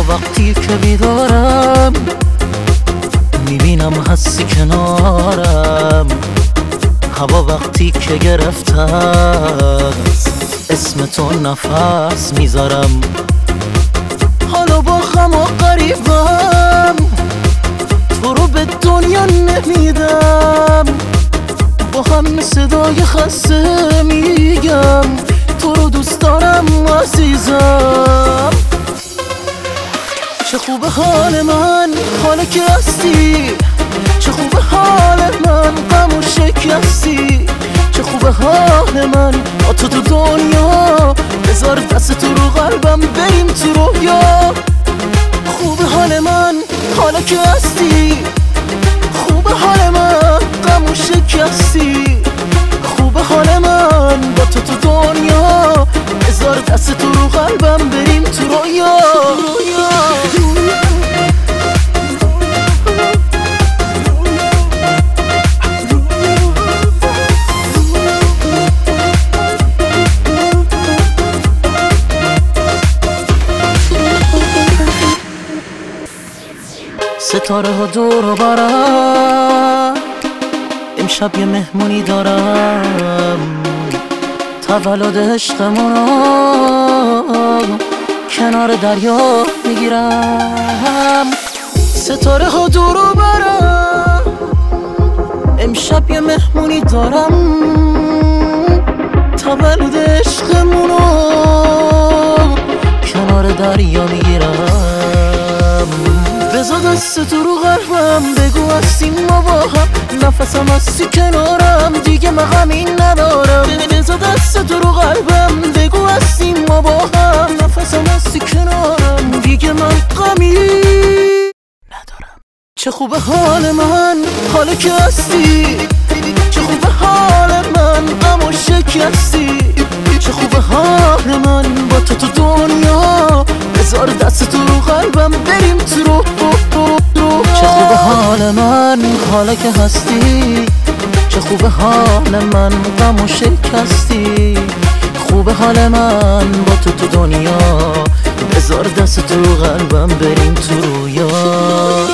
هوا وقتی که بیدارم میبینم هستی کنارم. هوا وقتی که گرفتم اسم تو نفس میذارم. حالا با غم و غریبم تو رو به دنیا نمیدم. با هم صدای خسته میگم تو رو دوست دارم عزیزم. چه خوب حال من حالا که هستی، چه خوب حال من غم و شکستی. چه خوب حال من با تو دنیا، بذار دست تو رو قلبم بریم تو رویا. خوب حال من حالا که هستی، خوب حال من غم و شکستی. خوب حال من با تو دنیا، بذار دست تو رو قلبم بریم تو رویا. ستاره ها دور و برم، امشب یه مهمونی دارم. تولد عشقمونو کنار دریا میگیرم. ستاره ها دور و برم، امشب یه مهمونی دارم. تولد عشقمونو کنار دریا میگیرم. بذار دست تو رو قلبم، بگو هستیم ما با هم. نفسم هستی کنارم، دیگه من غمی ندارم. بذار دست تو رو قلبم، بگو هستیم ما با هم. نفسم هستی کنارم، دیگه من غمی ندارم. چه خوب حال من حالا که هستی، چه خوب حال من غم و شکستی. چه خوب حال من با تو دنیا، بذار دست تو رو قلبم بریم تو رو. چه خوب حال من حالا که هستی، چه خوب حال من غم و شکستی. خوب حال من با تو دنیا، بذار دست تو رو قلبم بریم تو رویا.